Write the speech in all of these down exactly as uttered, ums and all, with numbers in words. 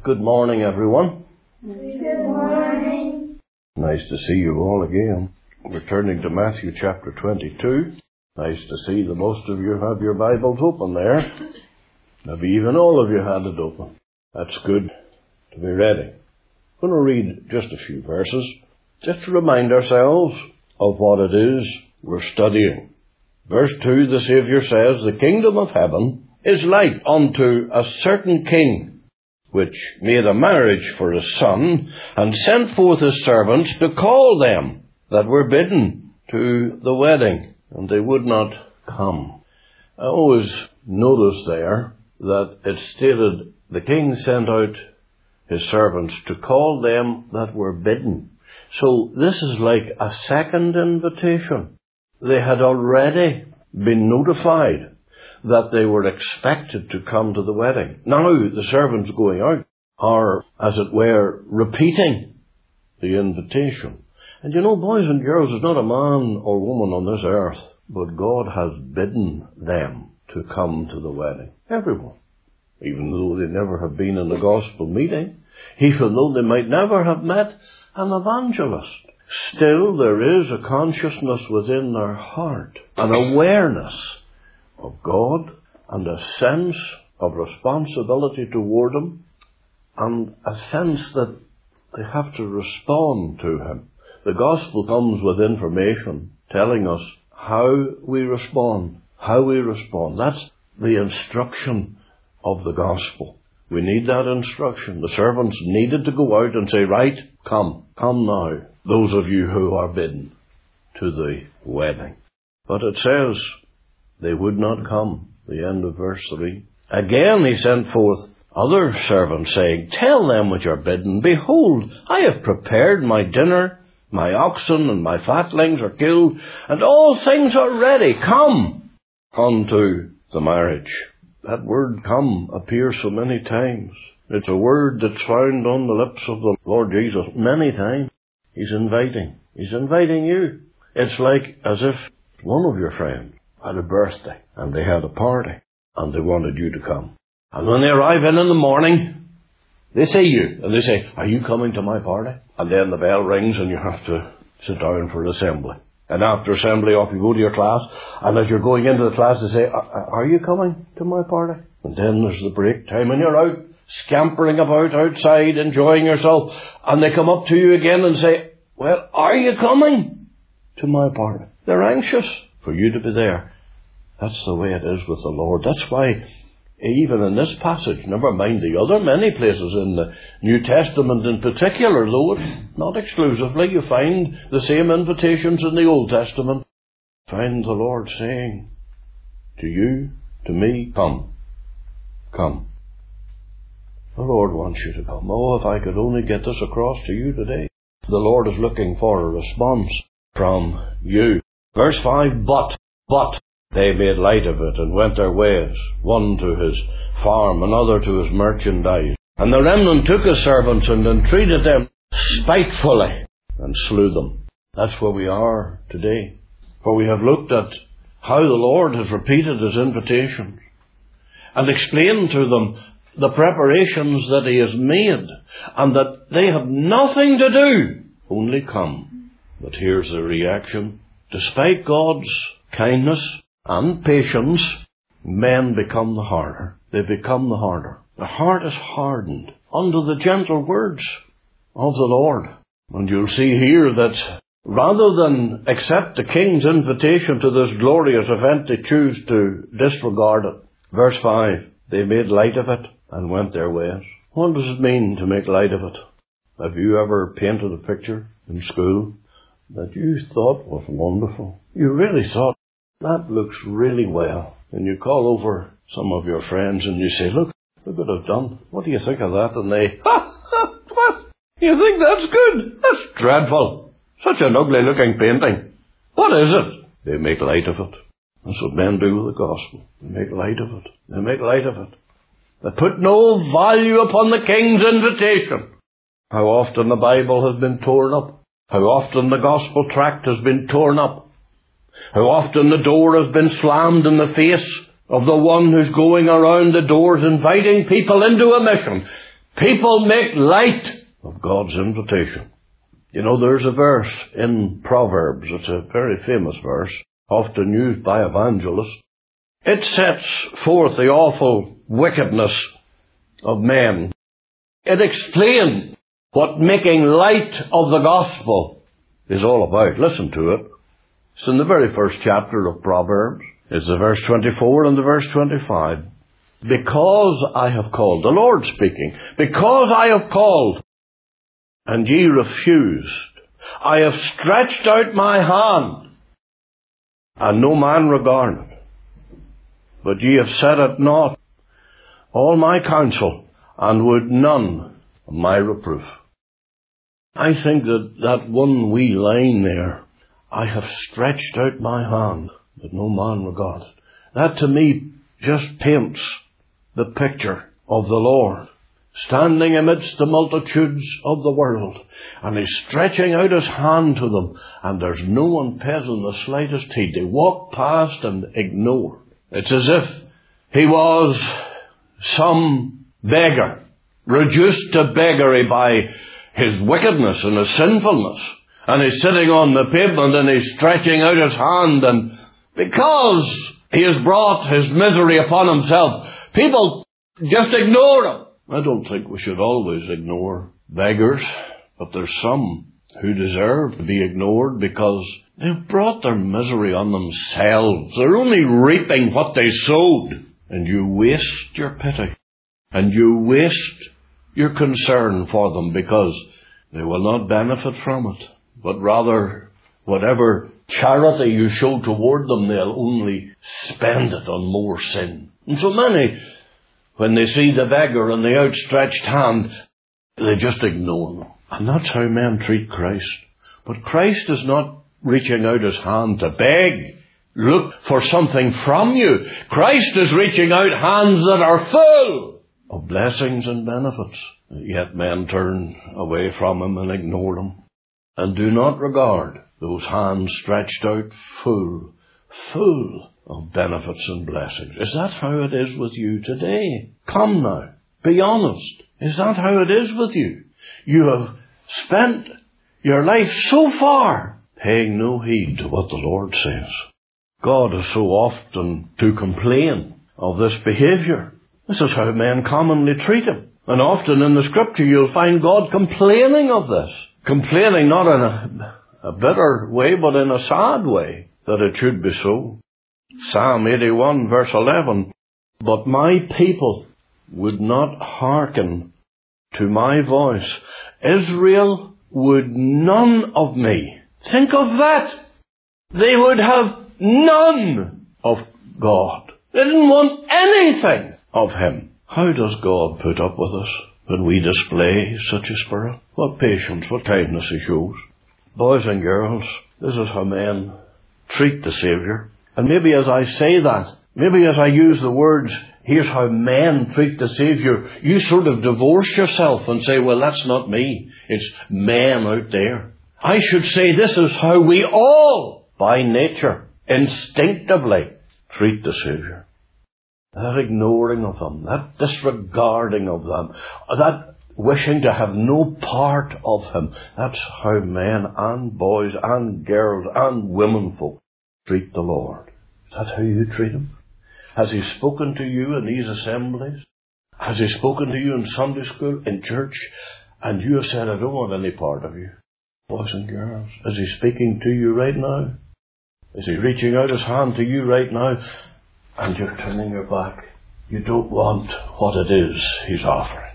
Good morning, everyone. Good morning. Nice to see you all again. We're turning to Matthew chapter twenty-two. Nice to see that most of you have your Bibles open there. Maybe even all of you had it open. That's good to be ready. I'm going to read just a few verses, just to remind ourselves of what it is we're studying. Verse two, the Saviour says, "The kingdom of heaven is like unto a certain king, which made a marriage for his son, and sent forth his servants to call them that were bidden to the wedding, and they would not come." I always notice there that it stated the king sent out his servants to call them that were bidden. So this is like a second invitation. They had already been notified that they were expected to come to the wedding. Now the servants going out are, as it were, repeating the invitation. And you know, boys and girls, there's not a man or woman on this earth, but God has bidden them to come to the wedding. Everyone. Even though they never have been in a gospel meeting, even though they might never have met an evangelist, still there is a consciousness within their heart, an awareness of God, and a sense of responsibility toward Him, and a sense that they have to respond to Him. The gospel comes with information telling us how we respond, how we respond. That's the instruction of the gospel. We need that instruction. The servants needed to go out and say, right, come, come now, those of you who are bidden to the wedding. But it says they would not come. The end of verse three. Again he sent forth other servants, saying, "Tell them which are bidden, behold, I have prepared my dinner, my oxen and my fatlings are killed, and all things are ready. Come unto the marriage." That word "come" appears so many times. It's a word that's found on the lips of the Lord Jesus many times. He's inviting. He's inviting you. It's like as if one of your friends had a birthday and they had a party and they wanted you to come. And when they arrive in in the morning, they see you and they say, "Are you coming to my party?" And then the bell rings and you have to sit down for assembly. And after assembly, off you go to your class. And as you're going into the class, they say, "Are you coming to my party?" And then there's the break time and you're out scampering about outside, enjoying yourself. And they come up to you again and say, "Well, are you coming to my party?" They're anxious for you to be there. That's the way it is with the Lord. That's why even in this passage, never mind the other many places in the New Testament in particular, though it's not exclusively, you find the same invitations in the Old Testament. Find the Lord saying to you, to me, "Come, come." The Lord wants you to come. Oh, if I could only get this across to you today. The Lord is looking for a response from you. Verse five, but, but, they made light of it and went their ways, one to his farm, another to his merchandise. And the remnant took his servants and entreated them spitefully and slew them. That's where we are today. For we have looked at how the Lord has repeated his invitations and explained to them the preparations that he has made, and that they have nothing to do, only come. But here's the reaction. Despite God's kindness and patience, men become the harder. They become the harder. The heart is hardened under the gentle words of the Lord. And you'll see here that rather than accept the king's invitation to this glorious event, they choose to disregard it. Verse five, they made light of it and went their ways. What does it mean to make light of it? Have you ever painted a picture in school that you thought was wonderful? You really thought, that looks really well. And you call over some of your friends and you say, look, look what I've done. What do you think of that? And they, ha, ha, what? You think that's good? That's dreadful. Such an ugly looking painting. What is it? They make light of it. That's what men do with the gospel. They make light of it. They make light of it. They put no value upon the king's invitation. How often the Bible has been torn up. How often the gospel tract has been torn up. How often the door has been slammed in the face of the one who's going around the doors inviting people into a mission. People make light of God's invitation. You know, there's a verse in Proverbs, it's a very famous verse, often used by evangelists. It sets forth the awful wickedness of men. It explains what making light of the gospel is all about. Listen to it. It's in the very first chapter of Proverbs. It's the verse twenty-four and the verse twenty-five. Because I have called, the Lord speaking, because I have called, and ye refused, I have stretched out my hand, and no man regarded. But ye have set at naught all my counsel, and would none of my reproof. I think that that one wee line there, I have stretched out my hand, but no man regarded. That to me just paints the picture of the Lord standing amidst the multitudes of the world, and he's stretching out his hand to them, and there's no one pays them the slightest heed. They walk past and ignore. It's as if he was some beggar, reduced to beggary by his wickedness and his sinfulness, and he's sitting on the pavement and he's stretching out his hand, and because he has brought his misery upon himself, people just ignore him. I don't think we should always ignore beggars, but there's some who deserve to be ignored because they've brought their misery on themselves. They're only reaping what they sowed. And you waste your pity. And you waste your concern for them because they will not benefit from it. But rather, whatever charity you show toward them, they'll only spend it on more sin. And so many, when they see the beggar and the outstretched hand, they just ignore them. And that's how men treat Christ. But Christ is not reaching out his hand to beg, look for something from you. Christ is reaching out hands that are full of blessings and benefits. Yet men turn away from him and ignore him, and do not regard those hands stretched out full, full of benefits and blessings. Is that how it is with you today? Come now, be honest. Is that how it is with you? You have spent your life so far paying no heed to what the Lord says. God is so often to complain of this behaviour. This is how men commonly treat him. And often in the Scripture you'll find God complaining of this. Complaining not in a, a bitter way, but in a sad way, that it should be so. Psalm eighty-one verse eleven, but my people would not hearken to my voice. Israel would none of me. Think of that. They would have none of God. They didn't want anything of him. How does God put up with us when we display such a spirit? What patience, what kindness he shows. Boys and girls, this is how men treat the Saviour. And maybe as I say that, maybe as I use the words, here's how men treat the Saviour, you sort of divorce yourself and say, well, that's not me. It's men out there. I should say this is how we all, by nature, instinctively treat the Saviour. That ignoring of them, that disregarding of them, that wishing to have no part of him. That's how men and boys and girls and womenfolk treat the Lord. Is that how you treat him? Has he spoken to you in these assemblies? Has he spoken to you in Sunday school, in church? And you have said, I don't want any part of you. Boys and girls, is he speaking to you right now? Is he reaching out his hand to you right now? And you're turning your back. You don't want what it is he's offering.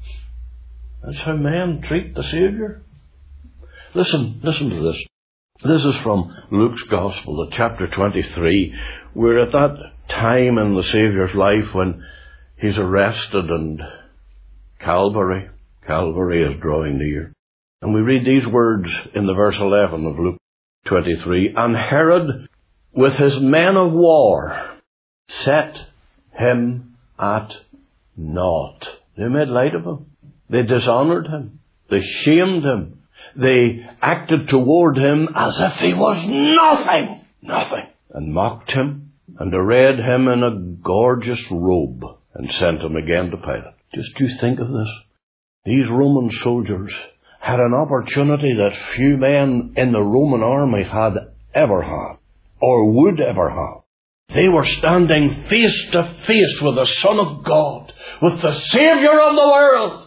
That's how men treat the Saviour. Listen, listen to this. This is from Luke's Gospel, at chapter twenty-three. We're at that time in the Saviour's life when he's arrested and Calvary, Calvary is drawing near. And we read these words in the verse eleven of Luke twenty-three. And Herod, with his men of war, set him at naught. They made light of him. They dishonoured him. They shamed him. They acted toward him as if he was nothing, nothing, and mocked him and arrayed him in a gorgeous robe and sent him again to Pilate. Just you think of this. These Roman soldiers had an opportunity that few men in the Roman army had ever had, or would ever have. They were standing face to face with the Son of God, with the Saviour of the world.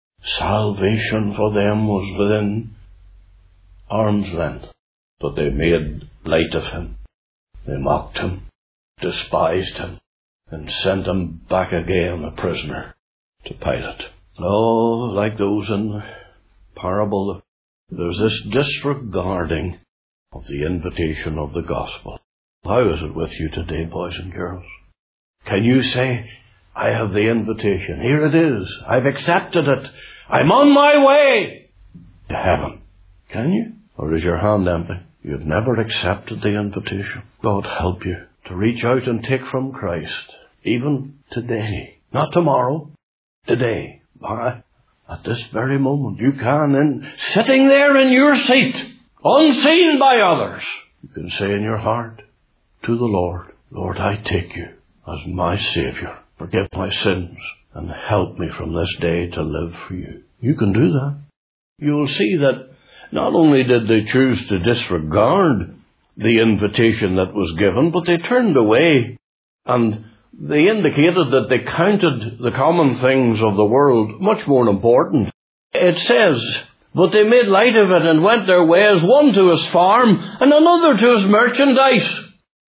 Salvation for them was within arm's length, but they made light of him. They mocked him, despised him, and sent him back again a prisoner to Pilate. Oh, like those in the parable, there's this disregarding of the invitation of the gospel. How is it with you today, boys and girls? Can you say, I have the invitation. Here it is. I've accepted it. I'm on my way to heaven. Can you? Or is your hand empty? You've never accepted the invitation. God help you to reach out and take from Christ, even today. Not tomorrow. Today. Why? At this very moment, you can, in sitting there in your seat, unseen by others, you can say in your heart to the Lord, Lord, I take you as my Saviour. Forgive my sins and help me from this day to live for you. You can do that. You'll see that not only did they choose to disregard the invitation that was given, but they turned away, and they indicated that they counted the common things of the world much more important. It says, but they made light of it and went their ways, one to his farm and another to his merchandise.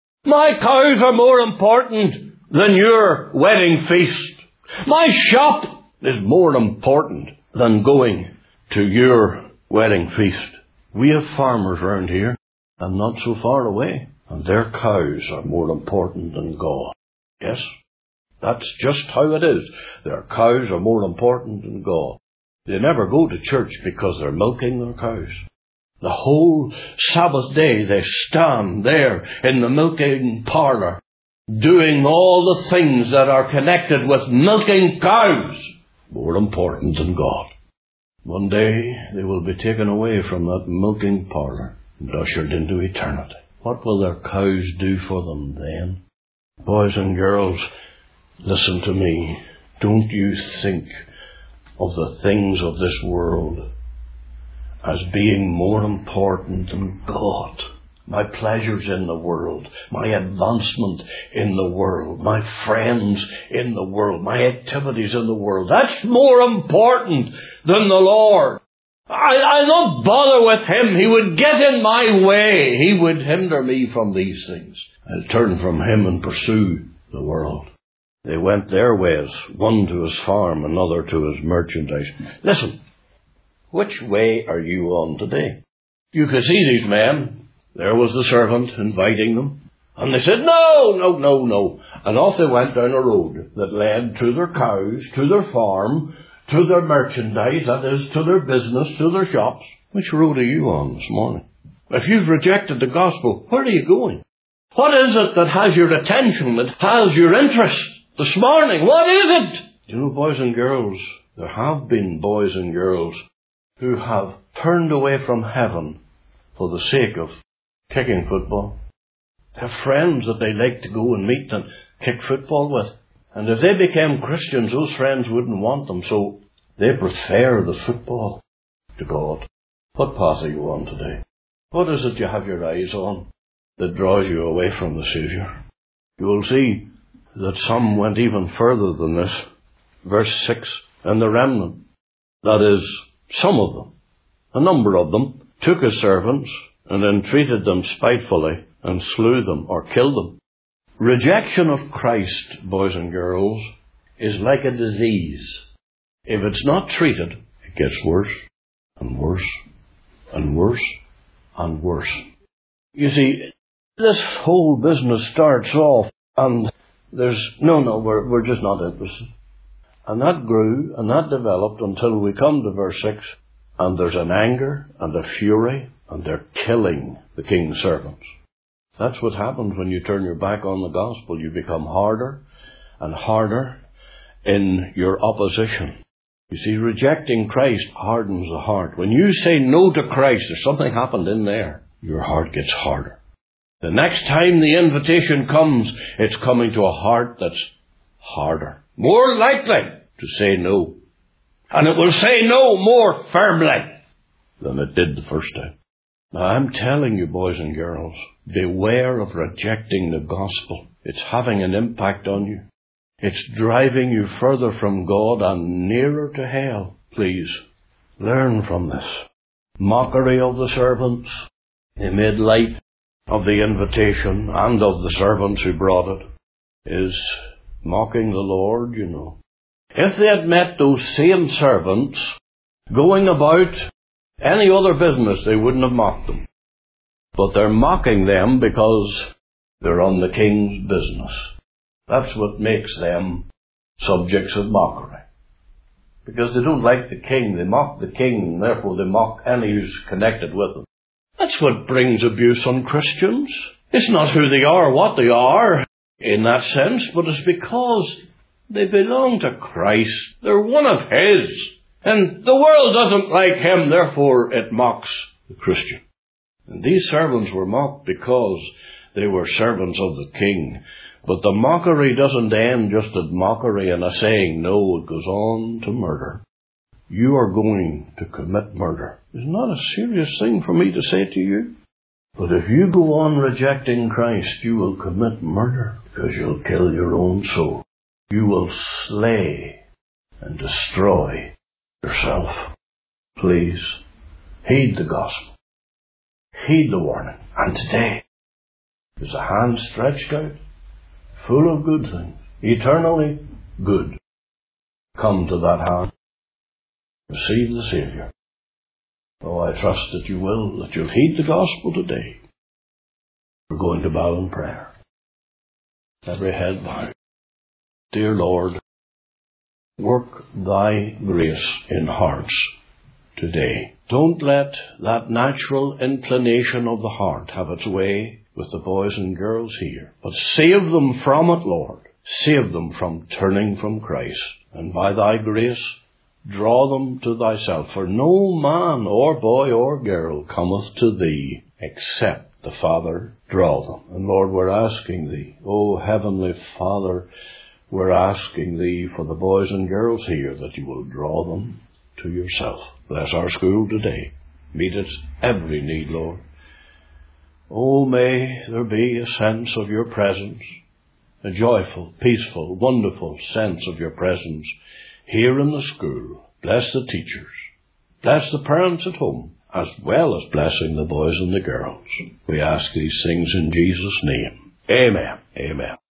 My cows are more important than your wedding feast. My shop is more important than going to your wedding feast. We have farmers around here, and not so far away, and their cows are more important than God. Yes, that's just how it is. Their cows are more important than God. They never go to church because they're milking their cows. The whole Sabbath day they stand there in the milking parlour, doing all the things that are connected with milking cows, more important than God. One day they will be taken away from that milking parlour and ushered into eternity. What will their cows do for them then? Boys and girls, listen to me. Don't you think of the things of this world as being more important than God. My pleasures in the world, my advancement in the world, my friends in the world, my activities in the world, that's more important than the Lord. I, I'll not bother with him. He would get in my way. He would hinder me from these things. I'll turn from him and pursue the world. They went their ways, one to his farm, another to his merchandise. Listen, which way are you on today? You could see these men. There was the servant inviting them. And they said, no, no, no, no. And off they went down a road that led to their cows, to their farm, to their merchandise, that is, to their business, to their shops. Which road are you on this morning? If you've rejected the gospel, where are you going? What is it that has your attention, that has your interest this morning? What is it? You know, boys and girls, there have been boys and girls who have turned away from heaven for the sake of kicking football. They have friends that they like to go and meet and kick football with. And if they became Christians, those friends wouldn't want them, so they prefer the football to God. What path are you on today? What is it you have your eyes on that draws you away from the Saviour? You will see that some went even further than this. Verse six, and the remnant, that is, some of them, a number of them, took his servants and entreated them spitefully and slew them or killed them. Rejection of Christ, boys and girls, is like a disease. If it's not treated, it gets worse and worse and worse and worse. You see, this whole business starts off and there's, no, no, we're, we're just not interested. And that grew and that developed until we come to verse six, and there's an anger and a fury, and they're killing the king's servants. That's what happens when you turn your back on the gospel. You become harder and harder in your opposition. You see, rejecting Christ hardens the heart. When you say no to Christ, there's something happened in there. Your heart gets harder. The next time the invitation comes, it's coming to a heart that's harder, more likely to say no. And it will say no more firmly than it did the first time. Now, I'm telling you, boys and girls, beware of rejecting the gospel. It's having an impact on you. It's driving you further from God and nearer to hell. Please, learn from this. Mockery of the servants. They made light of the invitation and of the servants who brought it. Is mocking the Lord, you know. If they had met those same servants going about any other business, they wouldn't have mocked them. But they're mocking them because they're on the king's business. That's what makes them subjects of mockery. Because they don't like the king, they mock the king, and therefore they mock any who's connected with them. That's what brings abuse on Christians. It's not who they are, what they are, in that sense, but it's because they belong to Christ. They're one of His. And the world doesn't like Him, therefore it mocks the Christian. And these servants were mocked because they were servants of the king. But the mockery doesn't end just at mockery and a saying no, it goes on to murder. You are going to commit murder. It's not a serious thing for me to say to you. But if you go on rejecting Christ, you will commit murder because you'll kill your own soul. You will slay and destroy yourself. Please, heed the gospel. Heed the warning. And today, there's a hand stretched out, full of good things, eternally good. Come to that hand. Receive the Saviour. Oh, I trust that you will, that you'll heed the gospel today. We're going to bow in prayer. Every head bowed. Dear Lord, work thy grace in hearts today. Don't let that natural inclination of the heart have its way with the boys and girls here, but save them from it, Lord. Save them from turning from Christ, and by thy grace, draw them to thyself. For no man or boy or girl cometh to thee except the Father draw them. And Lord, we're asking thee, O Heavenly Father, we're asking thee for the boys and girls here that you will draw them to yourself. Bless our school today. Meet its every need, Lord. Oh, may there be a sense of your presence, a joyful, peaceful, wonderful sense of your presence here in the school. Bless the teachers. Bless the parents at home, as well as blessing the boys and the girls. We ask these things in Jesus' name. Amen. Amen.